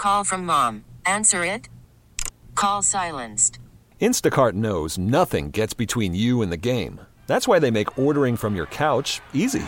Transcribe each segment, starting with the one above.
Call from mom. Answer it. Call silenced. Instacart knows nothing gets between you and the game. That's why they make ordering from your couch easy.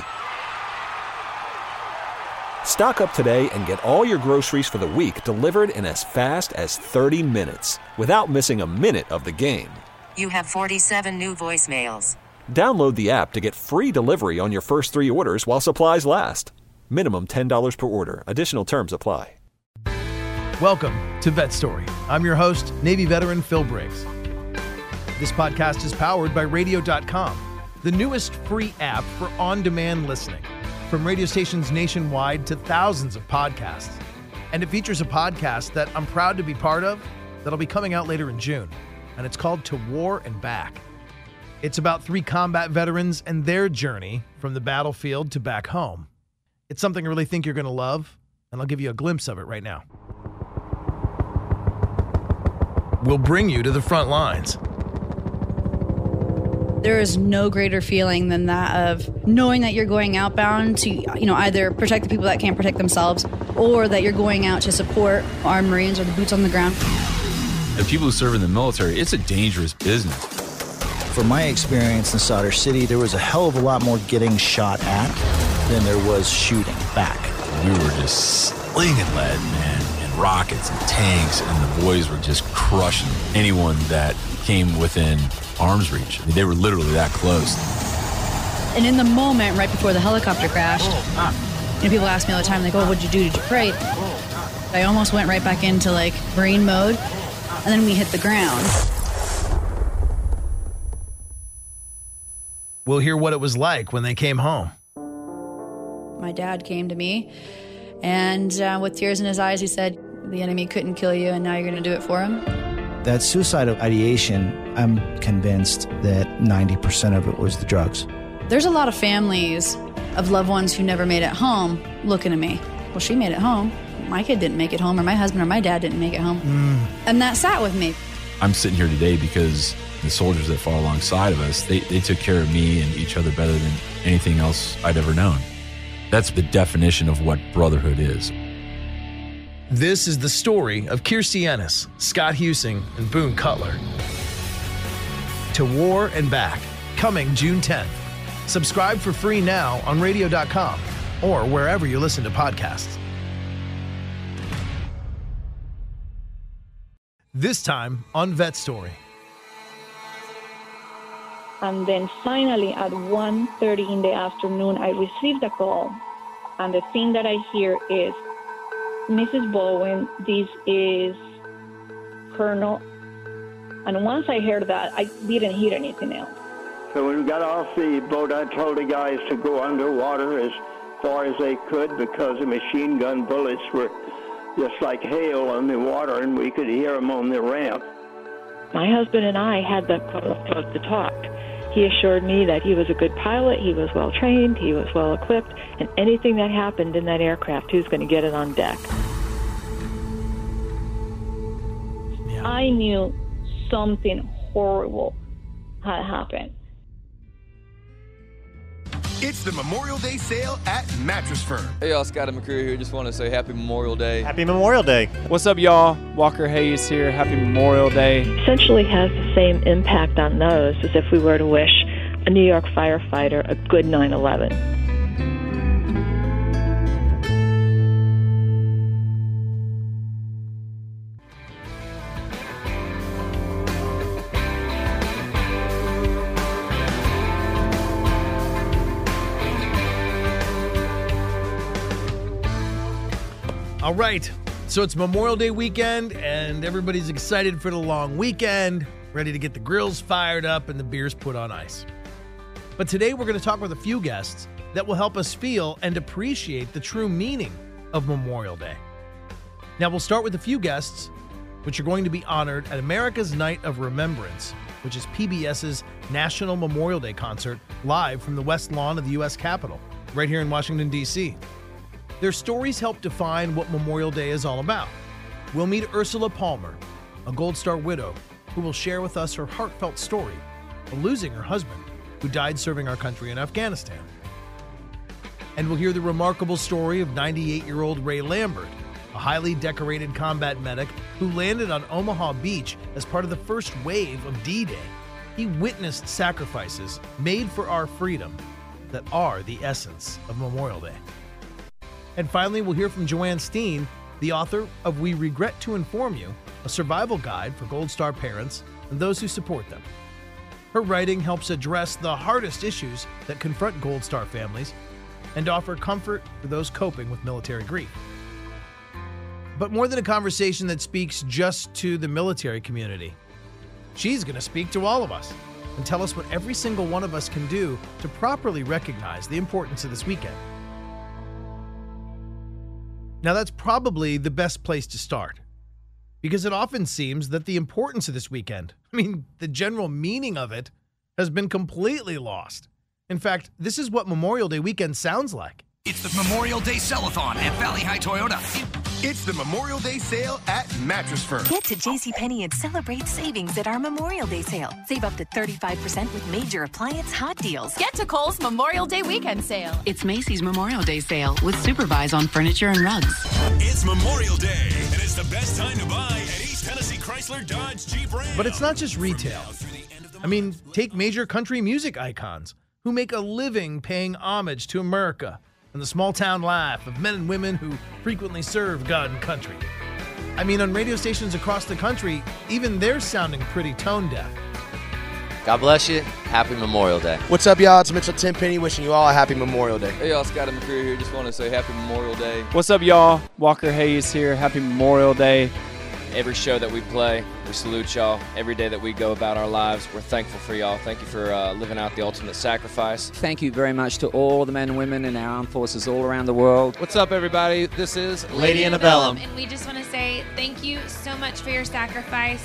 Stock up today and get all your groceries for the week delivered in as fast as 30 minutes without missing a minute of the game. You have 47 new voicemails. Download the app to get free delivery on your first 3 orders while supplies last. Minimum $10 per order. Additional terms apply. Welcome to Vet Story. I'm your host, Navy veteran Phil Briggs. This podcast is powered by Radio.com, the newest free app for on-demand listening. From radio stations nationwide to thousands of podcasts. And it features a podcast that I'm proud to be part of that'll be coming out later in June. And it's called To War and Back. It's about 3 combat veterans and their journey from the battlefield to back home. It's something I really think you're going to love, and I'll give you a glimpse of it right now. We'll bring you to the front lines. There is no greater feeling than that of knowing that you're going outbound to, either protect the people that can't protect themselves or that you're going out to support our Marines or the boots on the ground. The people who serve in the military, it's a dangerous business. From my experience in Sadr City, there was a hell of a lot more getting shot at than there was shooting back. We were just slinging lead, man, and rockets and tanks, and the boys were just crushing anyone that came within arm's reach. I mean, they were literally that close. And in the moment, right before the helicopter crashed, people ask me all the time, like, oh, what'd you do? Did you pray? I almost went right back into, Marine mode, and then we hit the ground. We'll hear what it was like when they came home. My dad came to me, and with tears in his eyes, he said, the enemy couldn't kill you, and now you're going to do it for him. That suicidal ideation, I'm convinced that 90% of it was the drugs. There's a lot of families of loved ones who never made it home looking at me. Well, she made it home. My kid didn't make it home, or my husband or my dad didn't make it home. And that sat with me. I'm sitting here today because the soldiers that fought alongside of us, they took care of me and each other better than anything else I'd ever known. That's the definition of what brotherhood is. This is the story of Kirstie Ennis, Scott Husing, and Boone Cutler. To War and Back, coming June 10th. Subscribe for free now on Radio.com or wherever you listen to podcasts. This time on Vet Story. And then finally at 1:30 in the afternoon, I received a call. And the thing that I hear is, Mrs. Bowen, this is Colonel. And once I heard that, I didn't hear anything else. So when we got off the boat, I told the guys to go underwater as far as they could because the machine gun bullets were just like hail on the water, and we could hear them on the ramp. My husband and I had that close to talk. He assured me that he was a good pilot, he was well trained, he was well equipped, and anything that happened in that aircraft, he was going to get it on deck. Yeah. I knew something horrible had happened. It's the Memorial Day sale at Mattress Firm. Hey y'all, Scotty McCreary here. Just want to say Happy Memorial Day. Happy Memorial Day. What's up, y'all? Walker Hayes here. Happy Memorial Day. Essentially has the same impact on those as if we were to wish a New York firefighter a good 9/11. All right, so it's Memorial Day weekend, and everybody's excited for the long weekend, ready to get the grills fired up and the beers put on ice. But today we're going to talk with a few guests that will help us feel and appreciate the true meaning of Memorial Day. Now, we'll start with a few guests, which are going to be honored at America's Night of Remembrance, which is PBS's National Memorial Day concert live from the West Lawn of the U.S. Capitol, right here in Washington, D.C. Their stories help define what Memorial Day is all about. We'll meet Ursula Palmer, a Gold Star widow, who will share with us her heartfelt story of losing her husband, who died serving our country in Afghanistan. And we'll hear the remarkable story of 98-year-old Ray Lambert, a highly decorated combat medic who landed on Omaha Beach as part of the first wave of D-Day. He witnessed sacrifices made for our freedom that are the essence of Memorial Day. And finally, we'll hear from Joanne Steen, the author of We Regret to Inform You, a survival guide for Gold Star parents and those who support them. Her writing helps address the hardest issues that confront Gold Star families and offer comfort for those coping with military grief. But more than a conversation that speaks just to the military community, she's going to speak to all of us and tell us what every single one of us can do to properly recognize the importance of this weekend. Now, that's probably the best place to start, because it often seems that the importance of this weekend, the general meaning of it, has been completely lost. In fact, this is what Memorial Day weekend sounds like. It's the Memorial Day Sell-a-thon at Valley High Toyota. It's the Memorial Day sale at Mattress Firm. Get to JCPenney and celebrate savings at our Memorial Day sale. Save up to 35% with major appliance hot deals. Get to Kohl's Memorial Day weekend sale. It's Macy's Memorial Day sale with Supervise on furniture and rugs. It's Memorial Day, and it's the best time to buy at East Tennessee Chrysler Dodge Jeep Ram. But it's not just retail. Take major country music icons who make a living paying homage to America and the small-town life of men and women who frequently serve God and country. On radio stations across the country, even they're sounding pretty tone-deaf. God bless you. Happy Memorial Day. What's up, y'all? It's Mitchell Tenpenny wishing you all a happy Memorial Day. Hey, y'all. Scott McCreary here. Just want to say happy Memorial Day. What's up, y'all? Walker Hayes here. Happy Memorial Day. Every show that we play, we salute y'all. Every day that we go about our lives, we're thankful for y'all. Thank you for living out the ultimate sacrifice. Thank you very much to all the men and women in our armed forces all around the world. What's up, everybody? This is Lady Antebellum. And we just want to say thank you so much for your sacrifice.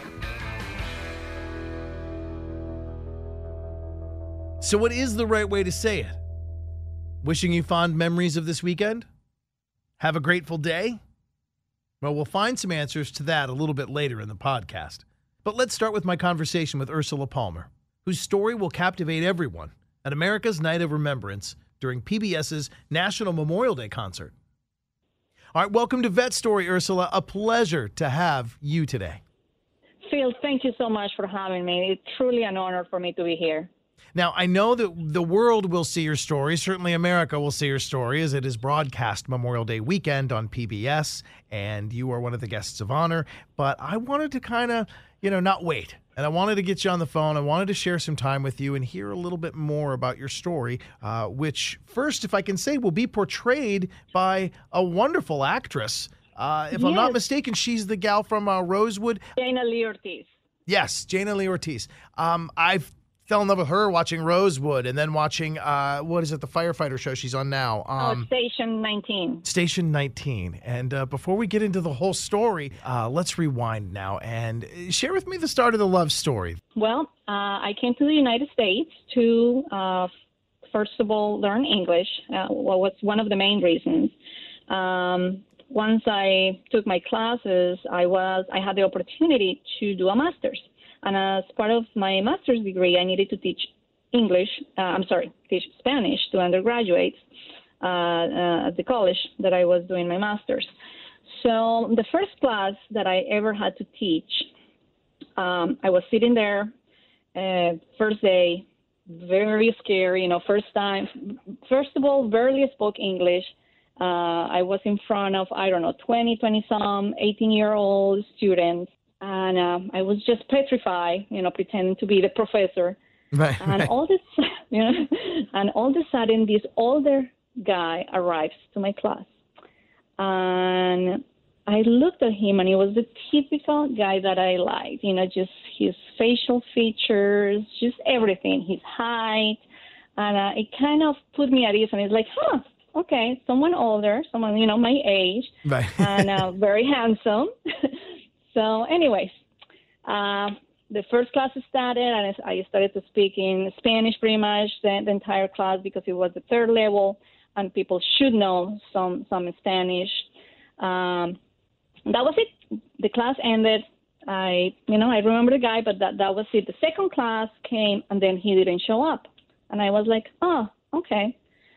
So what is the right way to say it? Wishing you fond memories of this weekend? Have a grateful day? Well, we'll find some answers to that a little bit later in the podcast. But let's start with my conversation with Ursula Palmer, whose story will captivate everyone at America's Night of Remembrance during PBS's National Memorial Day concert. All right, welcome to Vet Story, Ursula. A pleasure to have you today. Phil, thank you so much for having me. It's truly an honor for me to be here. Now, I know that the world will see your story. Certainly America will see your story as it is broadcast Memorial Day weekend on PBS, and you are one of the guests of honor. But I wanted to kind of, not wait. And I wanted to get you on the phone. I wanted to share some time with you and hear a little bit more about your story, which first, if I can say, will be portrayed by a wonderful actress. If I'm not mistaken, she's the gal from Rosewood. Jana Lee Ortiz. Yes, Jana Lee Ortiz. I've fell in love with her watching Rosewood and then watching, the firefighter show she's on now? Station 19. Station 19. And before we get into the whole story, let's rewind now and share with me the start of the love story. Well, I came to the United States to, first of all, learn English. What's one of the main reasons. Once I took my classes, I had the opportunity to do a master's. And as part of my master's degree, I needed to teach teach Spanish to undergraduates at the college that I was doing my master's. So the first class that I ever had to teach, I was sitting there, first day, very scary, first time. First of all, barely spoke English. I was in front of, 20-some, 18-year-old students. And I was just petrified, pretending to be the professor. Right. And all of a sudden, this older guy arrives to my class. And I looked at him, and he was the typical guy that I liked, just his facial features, just everything, his height. And it kind of put me at ease. And it's like, okay, someone older, someone, my age, right. And very handsome. So anyways, the first class started, and I started to speak in Spanish pretty much the entire class because it was the third level, and people should know some Spanish. That was it. The class ended. I remember the guy, but that was it. The second class came, and then he didn't show up. And I was like, oh, okay.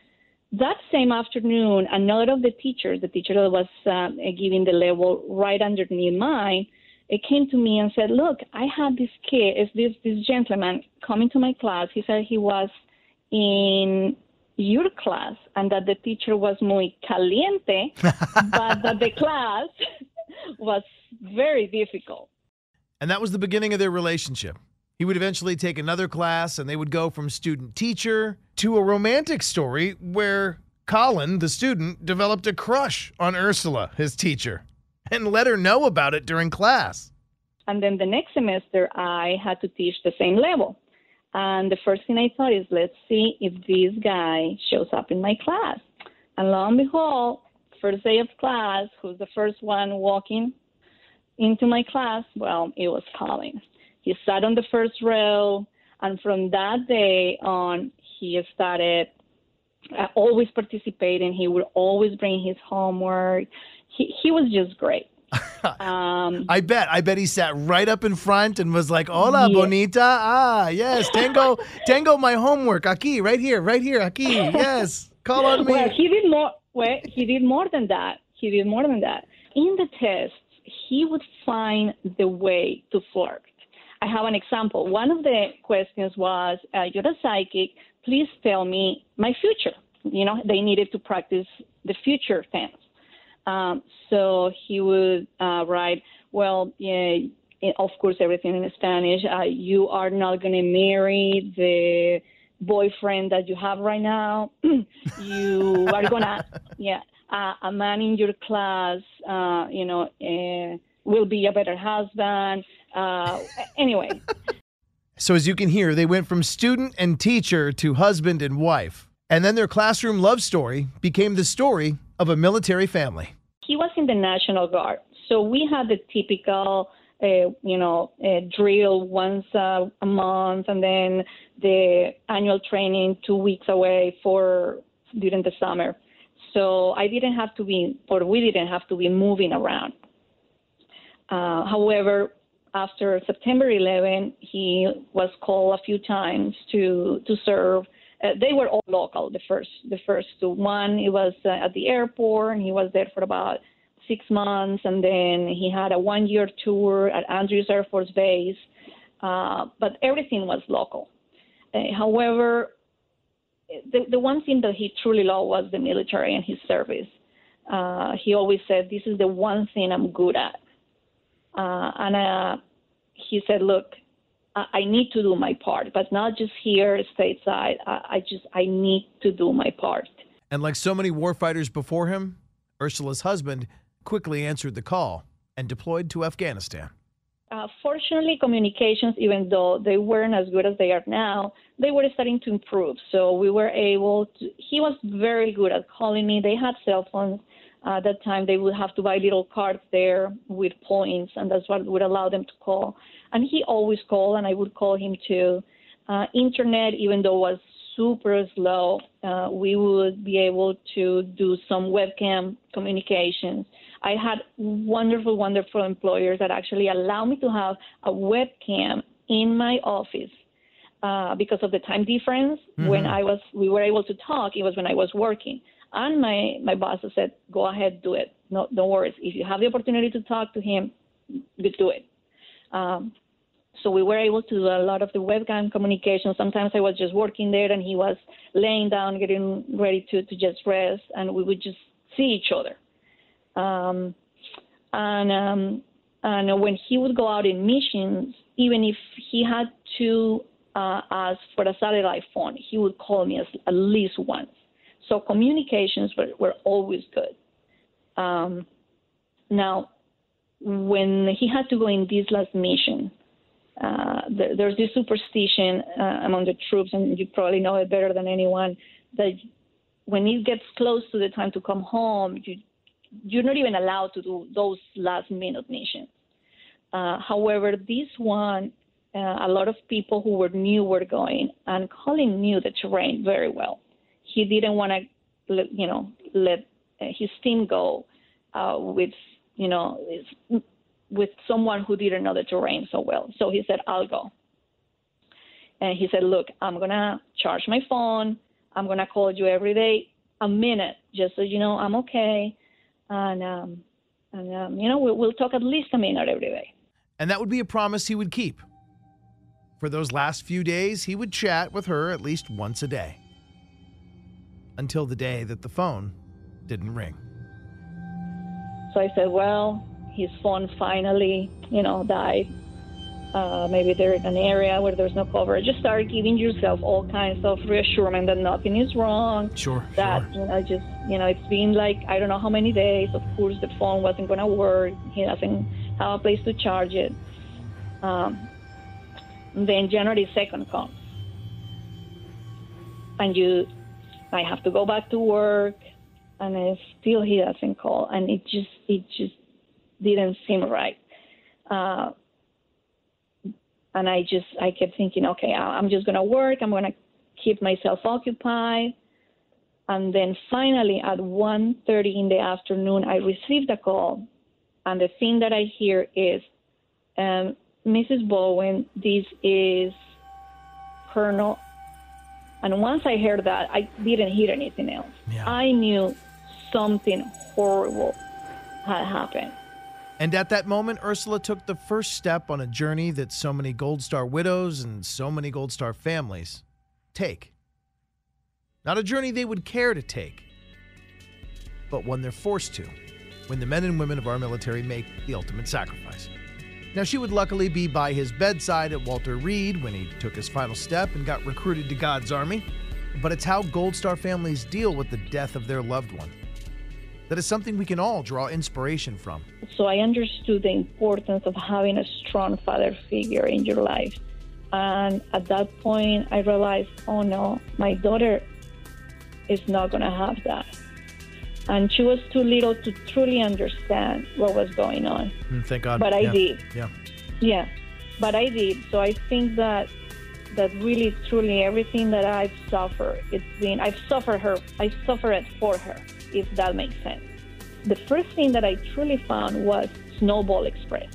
That same afternoon, another of the teacher that was giving the level right underneath mine, it came to me and said, look, I had this kid, this gentleman coming to my class. He said he was in your class and that the teacher was muy caliente, but that the class was very difficult. And that was the beginning of their relationship. He would eventually take another class, and they would go from student-teacher to a romantic story where Colin, the student, developed a crush on Ursula, his teacher, and let her know about it during class. And then the next semester, I had to teach the same level. And the first thing I thought is, let's see if this guy shows up in my class. And lo and behold, first day of class, who's the first one walking into my class? Well, it was Colin. He sat on the first row, and from that day on, he started always participating. He would always bring his homework. He was just great. I bet he sat right up in front and was like, "Hola, bonita. Ah, yes, tengo my homework aquí, right here, aquí. Yes, call on me." Well, he did more. Well, he did more than that. In the tests, he would find the way to flirt. I have an example. One of the questions was, you're a psychic, please tell me my future. You know, they needed to practice the future tense. So he would write, well, yeah, of course, everything in Spanish. You are not going to marry the boyfriend that you have right now. You are going to, a man in your class, will be a better husband. Anyway. So as you can hear, they went from student and teacher to husband and wife. And then their classroom love story became the story of a military family. He was in the National Guard. So we had the typical, drill once a month, and then the annual training 2 weeks away during the summer. So we didn't have to be moving around. However, after September 11, he was called a few times to serve. They were all local. The first two. One, it was at the airport, and he was there for about 6 months, and then he had a 1-year tour at Andrews Air Force Base. But everything was local. However, the one thing that he truly loved was the military and his service. He always said, "This is the one thing I'm good at." And he said, look, I need to do my part, but not just here stateside. I need to do my part. And like so many warfighters before him, Ursula's husband quickly answered the call and deployed to Afghanistan. Fortunately, communications, even though they weren't as good as they are now, they were starting to improve. So we were able to, he was very good at calling me. They had cell phones. At that time, they would have to buy little cards there with points, and that's what would allow them to call. And he always called, and I would call him too. Internet, even though it was super slow, we would be able to do some webcam communications. I had wonderful, wonderful employers that actually allow me to have a webcam in my office because of the time difference. Mm-hmm. When we were able to talk, it was when I was working. And my boss said, go ahead, do it. No worries. If you have the opportunity to talk to him, you do it. So we were able to do a lot of the webcam communication. Sometimes I was just working there and he was laying down, getting ready to just rest, and we would just see each other. And when he would go out in missions, even if he had to ask for a satellite phone, he would call me at least once. So communications were always good. Now, when he had to go in this last mission, there's this superstition among the troops, and you probably know it better than anyone, that when it gets close to the time to come home, you're not even allowed to do those last-minute missions. However, this one, a lot of people who were new were going, and Colin knew the terrain very well. He didn't want to, let his team go with someone who didn't know the terrain so well. So he said, I'll go. And he said, look, I'm going to charge my phone. I'm going to call you every day. a minute, just so you know I'm okay. And we'll talk at least a minute every day. And that would be a promise he would keep. For those last few days, he would chat with her at least once a day. Until the day that the phone didn't ring. So I said, well, his phone finally, died. Maybe they're in an area where there's no coverage. Just start giving yourself all kinds of reassurance that nothing is wrong. Sure. It's been like, I don't know how many days. Of course, the phone wasn't going to work. He doesn't have a place to charge it. Then January 2nd comes. And I have to go back to work, and still he doesn't call. And it just didn't seem right. And I kept thinking, okay, I'm just going to work. I'm going to keep myself occupied. And then finally at 1:30 in the afternoon, I received a call. And the thing that I hear is, Mrs. Bowen, this is Colonel. And once I heard that, I didn't hear anything else. Yeah. I knew something horrible had happened. And at that moment, Ursula took the first step on a journey that so many Gold Star widows and so many Gold Star families take. Not a journey they would care to take, but one they're forced to when the men and women of our military make the ultimate sacrifice. Now, she would luckily be by his bedside at Walter Reed when he took his final step and got recruited to God's Army, but it's how Gold Star families deal with the death of their loved one. That is something we can all draw inspiration from. So I understood the importance of having a strong father figure in your life. And at that point, I realized, oh no, my daughter is not going to have that. And she was too little to truly understand what was going on. Thank God. But I did. Yeah. But I did. So I think that really, truly, everything that I've suffered, I suffered it for her, if that makes sense. The first thing that I truly found was Snowball Express.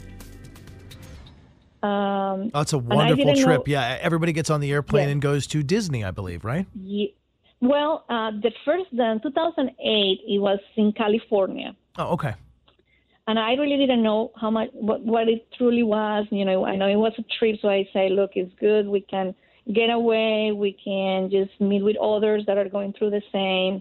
It's a wonderful trip. Yeah, everybody gets on the airplane and goes to Disney, I believe, right? Yeah. Well, the first, in 2008, it was in California. Oh, okay. And I really didn't know how much, what it truly was. I know it was a trip, so I say, look, it's good. We can get away. We can just meet with others that are going through the same.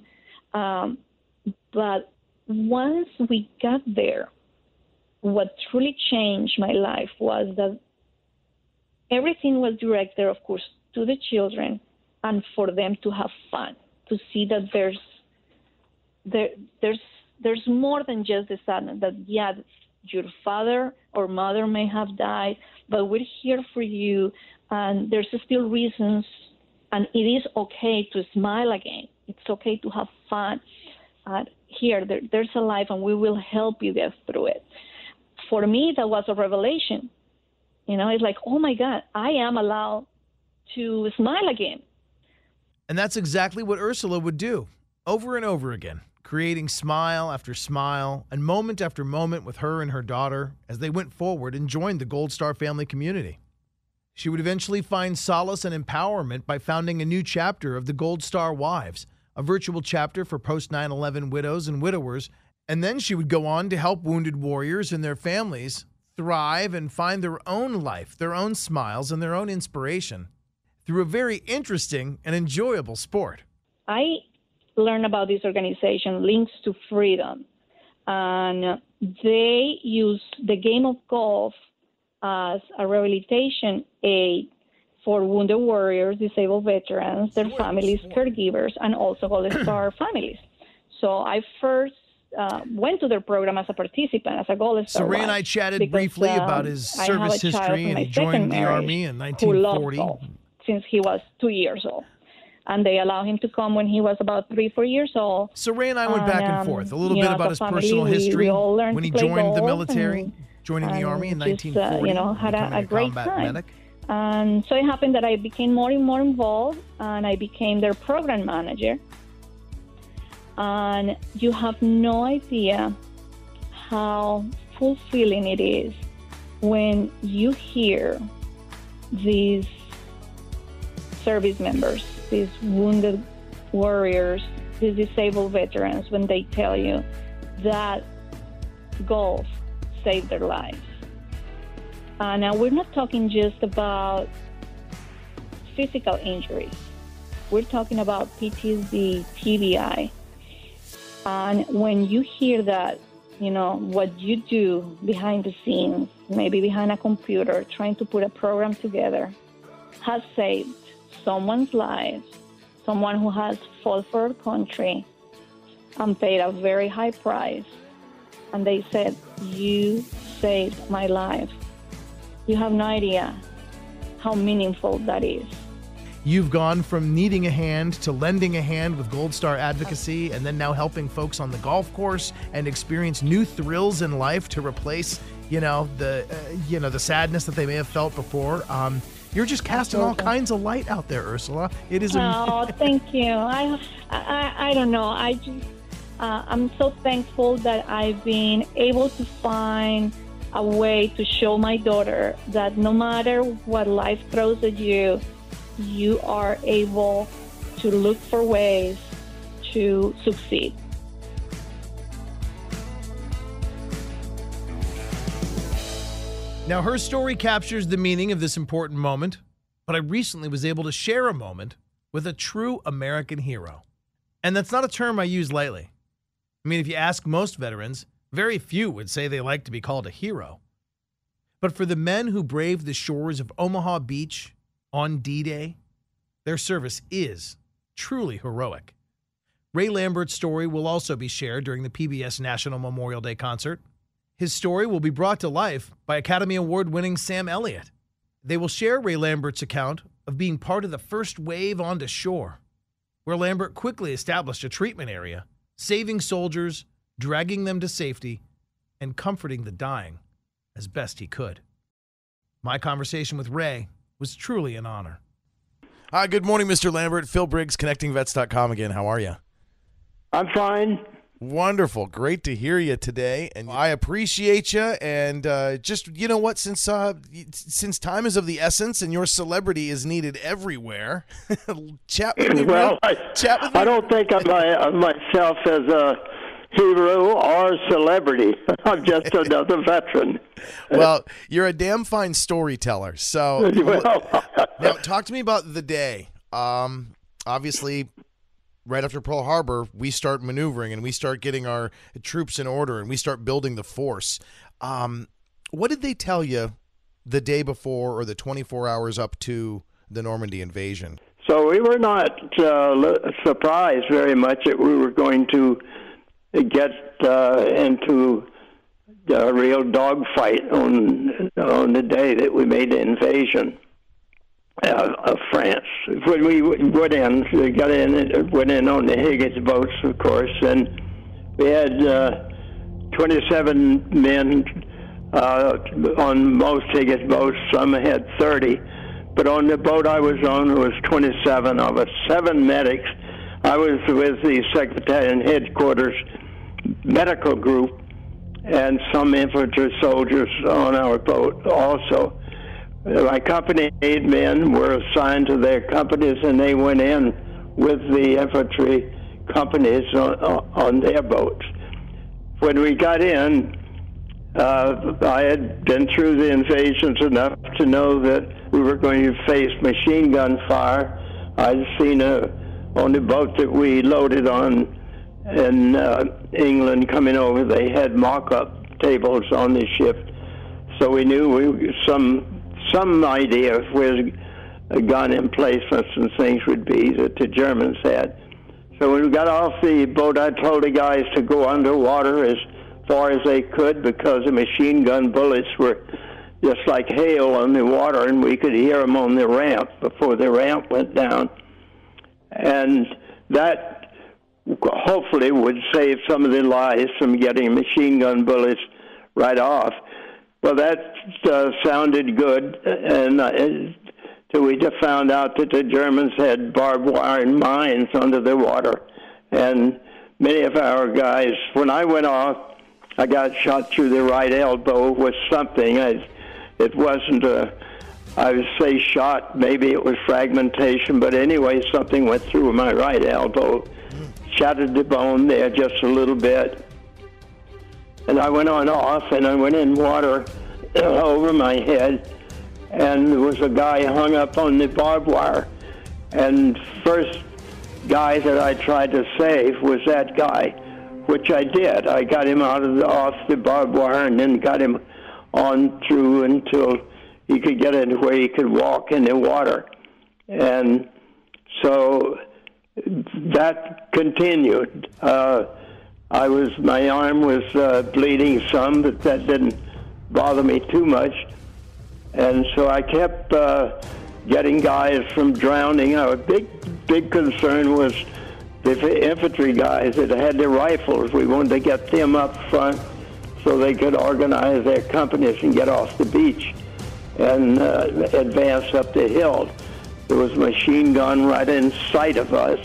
But once we got there, what truly changed my life was that everything was directed, of course, to the children and for them to have fun, to see that there's more than just the sadness that, your father or mother may have died, but we're here for you, and there's still reasons, and it is okay to smile again. It's okay to have fun. There's a life, and we will help you get through it. For me, that was a revelation. It's like, oh my God, I am allowed to smile again. And that's exactly what Ursula would do, over and over again, creating smile after smile and moment after moment with her and her daughter as they went forward and joined the Gold Star family community. She would eventually find solace and empowerment by founding a new chapter of the Gold Star Wives, a virtual chapter for post-9/11 widows and widowers, and then she would go on to help wounded warriors and their families thrive and find their own life, their own smiles, and their own inspiration through a very interesting and enjoyable sport. I learned about this organization, Links to Freedom, and they use the game of golf as a rehabilitation aid for wounded warriors, disabled veterans, their families, caregivers, and also Gold Star families. So I first went to their program as a participant, as a Gold Star. So Ray and I chatted briefly about his service history, and he joined the Army in 1940. Since he was 2 years old. And they allowed him to come when he was about 3-4 years old. So Ray and I went back and forth, a little bit about his personal history when he joined the military, joining the Army in 1940, had a great time. Medic. And so it happened that I became more and more involved, and I became their program manager. And you have no idea how fulfilling it is when you hear these service members, these wounded warriors, these disabled veterans when they tell you that golf saved their lives. Now, we're not talking just about physical injuries. We're talking about PTSD, TBI. And when you hear that, you know, what you do behind the scenes, maybe behind a computer, trying to put a program together, has saved someone's life, someone who has fought for our country and paid a very high price. And they said, you saved my life. You have no idea how meaningful that is. You've gone from needing a hand to lending a hand with Gold Star Advocacy, and then now helping folks on the golf course and experience new thrills in life to replace, the sadness that they may have felt before. You're just casting all kinds of light out there, Ursula. It is. Oh, thank you. I don't know. I'm so thankful that I've been able to find a way to show my daughter that no matter what life throws at you, you are able to look for ways to succeed. Now, her story captures the meaning of this important moment, but I recently was able to share a moment with a true American hero. And that's not a term I use lightly. I mean, if you ask most veterans, very few would say they like to be called a hero. But for the men who braved the shores of Omaha Beach on D-Day, their service is truly heroic. Ray Lambert's story will also be shared during the PBS National Memorial Day concert. His story will be brought to life by Academy Award-winning Sam Elliott. They will share Ray Lambert's account of being part of the first wave onto shore, where Lambert quickly established a treatment area, saving soldiers, dragging them to safety, and comforting the dying as best he could. My conversation with Ray was truly an honor. Hi, good morning, Mr. Lambert. Phil Briggs, ConnectingVets.com again. How are you? I'm fine. Wonderful. Great to hear you today. And I appreciate you. And just, you know what, since time is of the essence and your celebrity is needed everywhere, chat with me. Well, I don't think of myself as a hero or celebrity. I'm just another veteran. Well, you're a damn fine storyteller. So now talk to me about the day. Obviously, right after Pearl Harbor, we start maneuvering and we start getting our troops in order and we start building the force. What did they tell you the day before or the 24 hours up to the Normandy invasion? So we were not surprised very much that we were going to get into a real dogfight on the day that we made the invasion of France. When we went in on the Higgins boats, of course, and we had 27 men on most Higgins boats. Some had 30, but on the boat I was on, there was 27 of us, 7 medics. I was with the Secretariat Headquarters medical group and some infantry soldiers on our boat also. My company men were assigned to their companies, and they went in with the infantry companies on their boats. When we got in, I had been through the invasions enough to know that we were going to face machine gun fire. I'd seen on the boat that we loaded on in England coming over, they had mock-up tables on the ship, so we knew some idea of where gun emplacements and things would be that the Germans had. So when we got off the boat, I told the guys to go underwater as far as they could because the machine gun bullets were just like hail on the water, and we could hear them on the ramp before the ramp went down. And that hopefully would save some of the lives from getting machine gun bullets right off. Well, that sounded good, and till we just found out that the Germans had barbed wire and mines under the water. And many of our guys, when I went off, I got shot through the right elbow with something. It wasn't I would say shot, maybe it was fragmentation, but anyway, something went through my right elbow. shattered the bone there just a little bit. And I went on off, and I went in water over my head, and there was a guy hung up on the barbed wire. And first guy that I tried to save was that guy, which I did. I got him off the barbed wire and then got him on through until he could get into where he could walk in the water. And so that continued. My arm was bleeding some, but that didn't bother me too much. And so I kept getting guys from drowning. A big concern was the infantry guys that had their rifles. We wanted to get them up front so they could organize their companies and get off the beach and advance up the hill. There was a machine gun right in sight of us,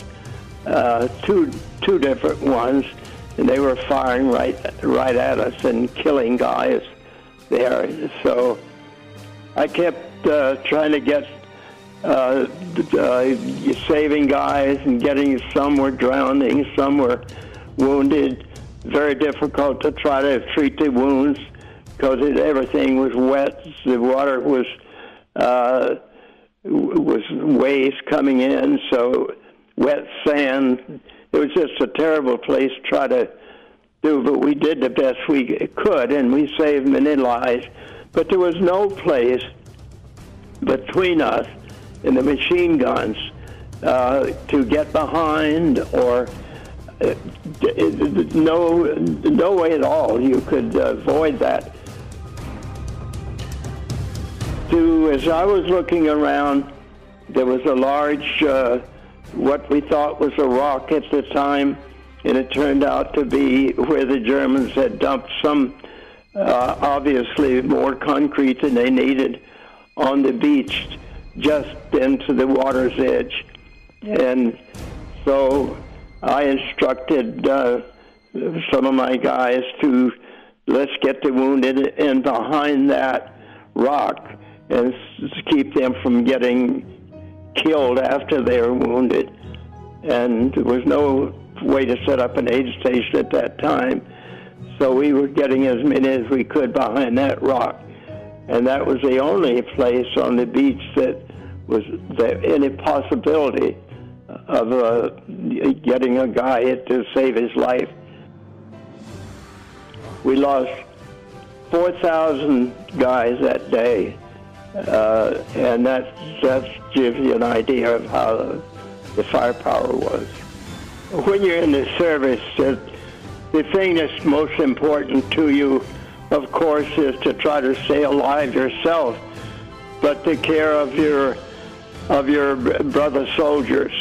two different ones, and they were firing right at us and killing guys there. So I kept trying to get saving guys and getting, some were drowning, some were wounded. Very difficult to try to treat the wounds because everything was wet. The water was waves coming in, so wet sand. It was just a terrible place to try to do, but we did the best we could, and we saved many lives. But there was no place between us and the machine guns to get behind, or no way at all you could avoid that. As I was looking around, there was a large, what we thought was a rock at the time, and it turned out to be where the Germans had dumped some, obviously more concrete than they needed on the beach, just into the water's edge. And so I instructed some of my guys to, let's get the wounded in behind that rock and keep them from getting killed after they were wounded. And there was no way to set up an aid station at that time, so we were getting as many as we could behind that rock. And that was the only place on the beach that was any possibility of getting a guy to save his life. We lost 4,000 guys that day, and that gives you an idea of how the firepower was. When you're in the service, the thing that's most important to you, of course, is to try to stay alive yourself, but take care of your brother soldiers.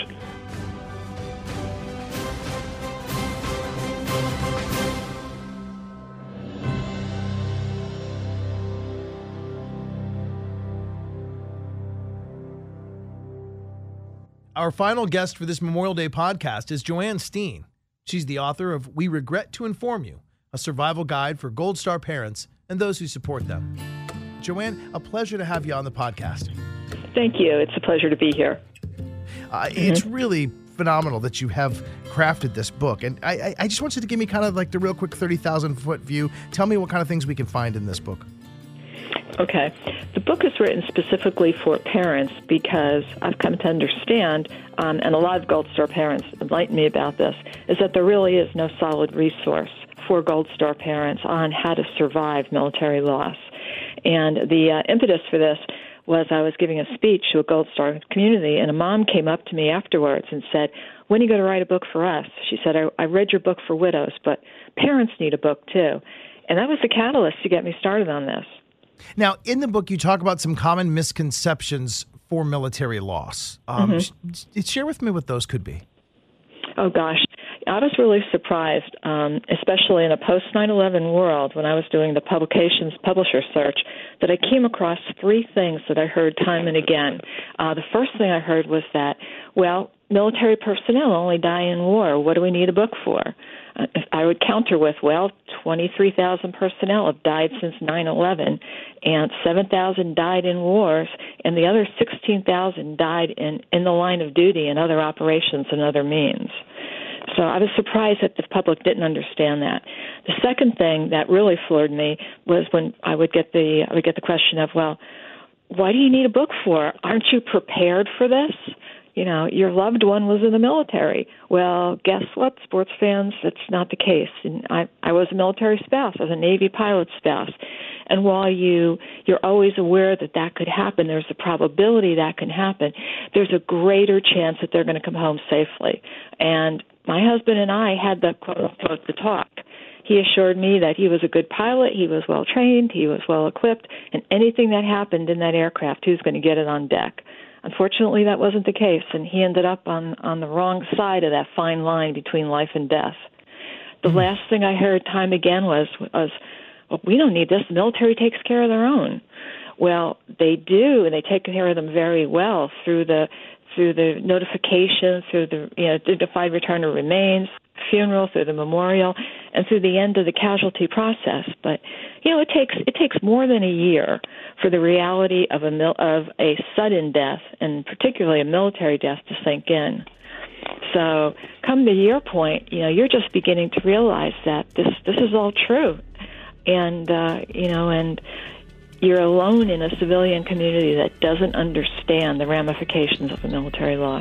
Our final guest for this Memorial Day podcast is Joanne Steen. She's the author of We Regret to Inform You, a survival guide for Gold Star parents and those who support them. Joanne, a pleasure to have you on the podcast. Thank you. It's a pleasure to be here. It's really phenomenal that you have crafted this book. And I just want you to give me kind of like the real quick 30,000-foot view. Tell me what kind of things we can find in this book. Okay. The book is written specifically for parents because I've come to understand, and a lot of Gold Star parents enlightened me about this, is that there really is no solid resource for Gold Star parents on how to survive military loss. And the impetus for this was I was giving a speech to a Gold Star community, and a mom came up to me afterwards and said, "When are you going to write a book for us?" She said, I read your book for widows, but parents need a book too. And that was the catalyst to get me started on this. Now, in the book, you talk about some common misconceptions for military loss. Share with me what those could be. Oh, gosh. I was really surprised, especially in a post-9/11 world, when I was doing the publisher search, that I came across three things that I heard time and again. The first thing I heard was that, well, military personnel only die in war. What do we need a book for? I would counter with, well, 23,000 personnel have died since 9/11, and 7,000 died in wars, and the other 16,000 died in the line of duty and other operations and other means. So I was surprised that the public didn't understand that. The second thing that really floored me was when I would get the question of, well, why do you need a book for? Aren't you prepared for this? You know, your loved one was in the military. Well, guess what, sports fans? That's not the case. And I was a military spouse. I was a Navy pilot spouse. And while you're always aware that could happen, there's a probability that can happen, there's a greater chance that they're going to come home safely. And my husband and I had the quote-unquote the talk. He assured me that he was a good pilot, he was well-trained, he was well-equipped, and anything that happened in that aircraft, he was going to get it on deck. Unfortunately, that wasn't the case, and he ended up on the wrong side of that fine line between life and death. The last thing I heard time again was, well, we don't need this. The military takes care of their own. Well, they do, and they take care of them very well through the notification, through the dignified return of remains, funeral, through the memorial, and through the end of the casualty process. But it takes more than a year for the reality of a sudden death, and particularly a military death, to sink in. So, come to your point, you're just beginning to realize that this is all true, and and you're alone in a civilian community that doesn't understand the ramifications of a military loss.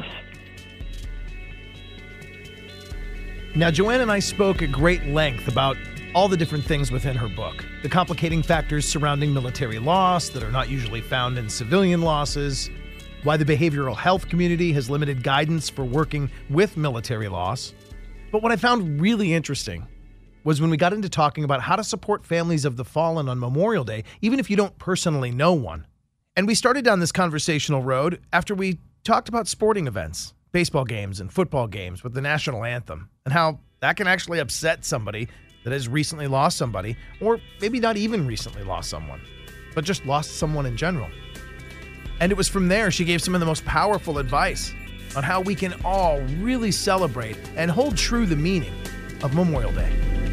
Now, Joanne and I spoke at great length about all the different things within her book, the complicating factors surrounding military loss that are not usually found in civilian losses, why the behavioral health community has limited guidance for working with military loss. But what I found really interesting was when we got into talking about how to support families of the fallen on Memorial Day, even if you don't personally know one. And we started down this conversational road after we talked about sporting events, baseball games and football games with the national anthem, and how that can actually upset somebody that has recently lost somebody, or maybe not even recently lost someone, but just lost someone in general. And it was from there she gave some of the most powerful advice on how we can all really celebrate and hold true the meaning of Memorial Day.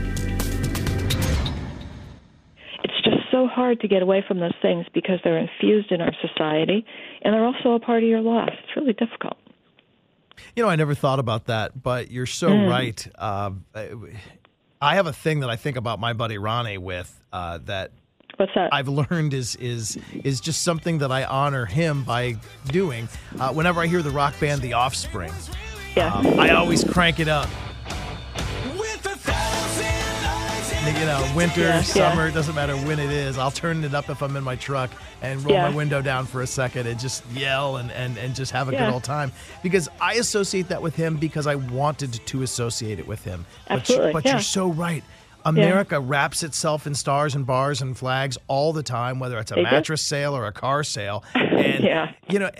It's just so hard to get away from those things because they're infused in our society, and they're also a part of your loss. It's really difficult. I never thought about that, but you're so right. I have a thing that I think about my buddy Ronnie with that. What's that? I've learned is just something that I honor him by doing. Whenever I hear the rock band The Offspring, I always crank it up. Winter, summer, it doesn't matter when it is. I'll turn it up if I'm in my truck and roll my window down for a second and just yell and just have a good old time. Because I associate that with him because I wanted to associate it with him. Absolutely. But you're so right. America wraps itsel's in stars and bars and flags all the time, whether it's a mattress sale or a car sale. And,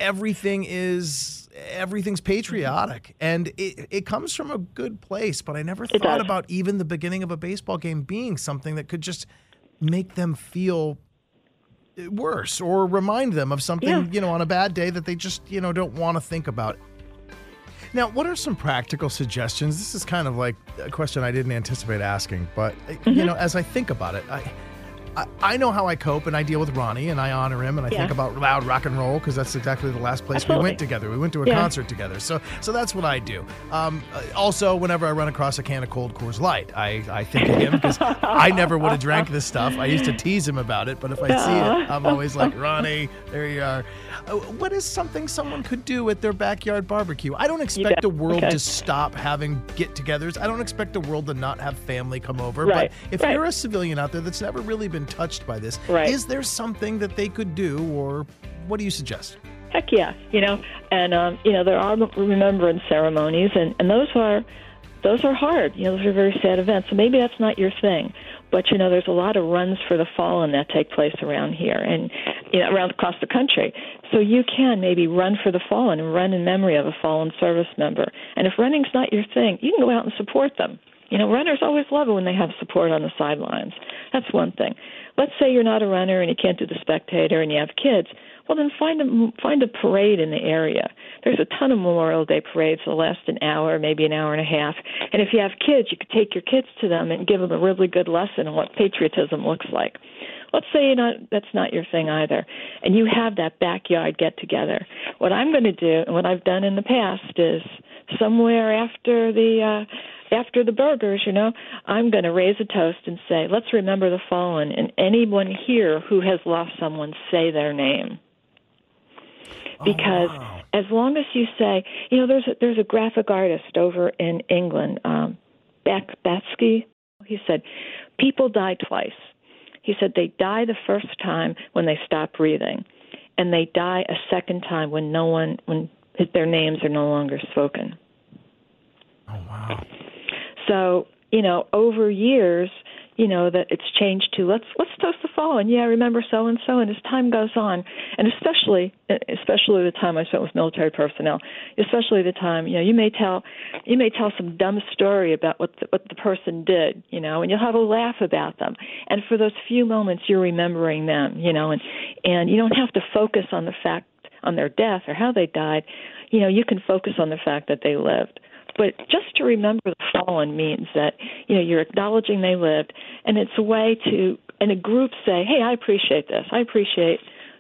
everything's patriotic. And it comes from a good place. But I never thought about even the beginning of a baseball game being something that could just make them feel worse or remind them of something, on a bad day that they just, don't want to think about. Now, what are some practical suggestions? This is kind of like a question I didn't anticipate asking, but, as I think about it, I know how I cope, and I deal with Ronnie, and I honor him, and I think about loud rock and roll, because that's exactly the last place we went together. We went to a concert together, so that's what I do. Also, whenever I run across a can of Cold Coors Light, I think of him, because I never would have drank this stuff. I used to tease him about it, but if I see it, I'm always like, Ronnie, there you are. What is something someone could do at their backyard barbecue? I don't expect the world to stop having get-togethers. I don't expect the world to not have family come over. But if you're a civilian out there that's never really been touched by this, is there something that they could do, or what do you suggest? Heck yeah, and there are remembrance ceremonies, and those are hard. Those are very sad events. So maybe that's not your thing. But, there's a lot of runs for the fallen that take place around here and, around across the country. So you can maybe run for the fallen and run in memory of a fallen service member. And if running's not your thing, you can go out and support them. Runners always love it when they have support on the sidelines. That's one thing. Let's say you're not a runner and you can't do the spectator and you have kids. Well, then find a parade in the area. There's a ton of Memorial Day parades that last an hour, maybe an hour and a half. And if you have kids, you could take your kids to them and give them a really good lesson on what patriotism looks like. Let's say that's not your thing either, and you have that backyard get-together. What I'm going to do, and what I've done in the past, is somewhere after the burgers, you know, I'm going to raise a toast and say, let's remember the fallen. And anyone here who has lost someone, say their name. Because as long as you say, you know, there's a graphic artist over in England, Batsky. He said, people die twice. He said they die the first time when they stop breathing, and they die a second time when their names are no longer spoken. Oh, wow. So, you know, over years, you know, that it's changed to let's toast the fallen. Yeah, remember so and so. And as time goes on, and especially the time I spent with military personnel, especially the time, you know, you may tell some dumb story about what the person did, you know, and you'll have a laugh about them. And for those few moments, you're remembering them, you know, and you don't have to focus on the fact on their death or how they died. You know, you can focus on the fact that they lived. But just to remember the fallen means that, you know, you're acknowledging they lived, and it's a way to, in a group, say, hey, I appreciate this. I appreciate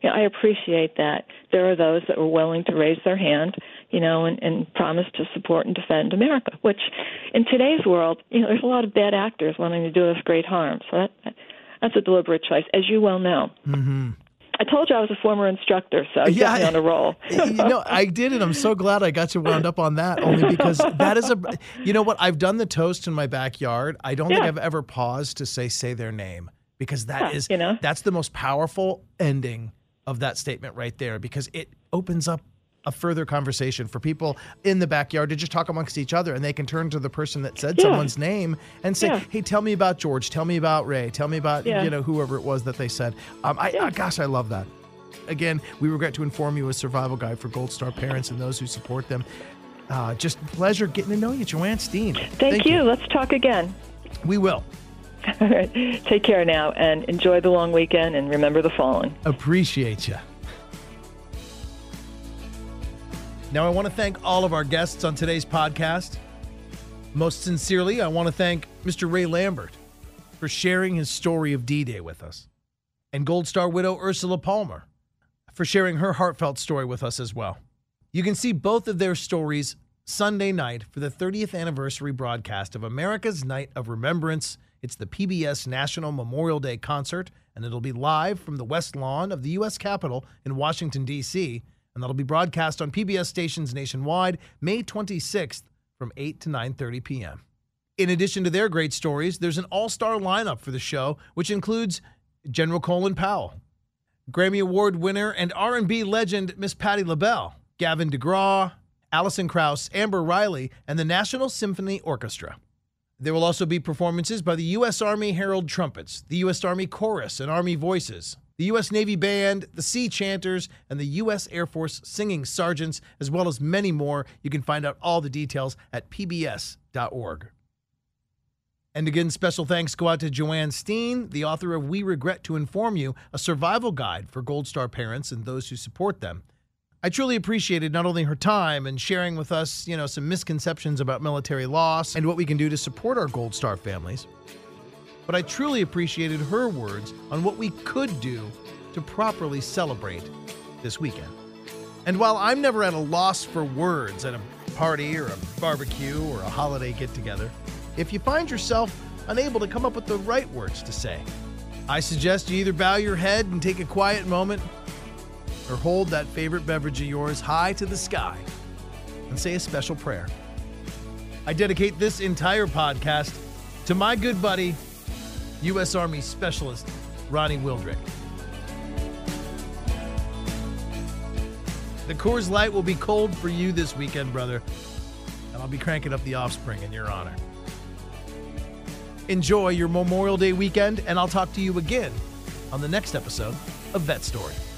that there are those that were willing to raise their hand, you know, and promise to support and defend America, which in today's world, you know, there's a lot of bad actors wanting to do us great harm. So that's a deliberate choice, as you well know. Mm-hmm. I told you I was a former instructor, so you got me on a roll. You know, I did, and I'm so glad I got you wound up on that, only because that is you know what, I've done the toast in my backyard. I don't think I've ever paused to say their name, because that's the most powerful ending of that statement right there, because it opens up a further conversation for people in the backyard to just talk amongst each other, and they can turn to the person that said someone's name and say, hey, tell me about George, tell me about Ray, tell me about, you know, whoever it was that they said. Gosh, I love that. Again, we regret to inform you a survival guide for Gold Star parents and those who support them. Just a pleasure getting to know you, Joanne Steen. Thank you. Let's talk again. We will. All right. Take care now, and enjoy the long weekend, and remember the fallen. Appreciate you. Now, I want to thank all of our guests on today's podcast. Most sincerely, I want to thank Mr. Ray Lambert for sharing his story of D-Day with us, and Gold Star widow Ursula Palmer for sharing her heartfelt story with us as well. You can see both of their stories Sunday night for the 30th anniversary broadcast of America's Night of Remembrance. It's the PBS National Memorial Day Concert, and it'll be live from the West Lawn of the U.S. Capitol in Washington, D.C., and that'll be broadcast on PBS stations nationwide May 26th from 8 to 9:30 p.m. In addition to their great stories, there's an all-star lineup for the show, which includes General Colin Powell, Grammy Award winner and R&B legend Miss Patti LaBelle, Gavin DeGraw, Alison Krauss, Amber Riley, and the National Symphony Orchestra. There will also be performances by the U.S. Army Herald Trumpets, the U.S. Army Chorus and Army Voices, the U.S. Navy Band, the Sea Chanters, and the U.S. Air Force Singing Sergeants, as well as many more. You can find out all the details at pbs.org. And again, special thanks go out to Joanne Steen, the author of We Regret to Inform You, a survival guide for Gold Star parents and those who support them. I truly appreciated not only her time and sharing with us, you know, some misconceptions about military loss and what we can do to support our Gold Star families, but I truly appreciated her words on what we could do to properly celebrate this weekend. And while I'm never at a loss for words at a party or a barbecue or a holiday get-together, if you find yourself unable to come up with the right words to say, I suggest you either bow your head and take a quiet moment, or hold that favorite beverage of yours high to the sky and say a special prayer. I dedicate this entire podcast to my good buddy, U.S. Army Specialist Ronnie Wildrick. The Coors Light will be cold for you this weekend, brother, and I'll be cranking up the Offspring in your honor. Enjoy your Memorial Day weekend, and I'll talk to you again on the next episode of Vet Story.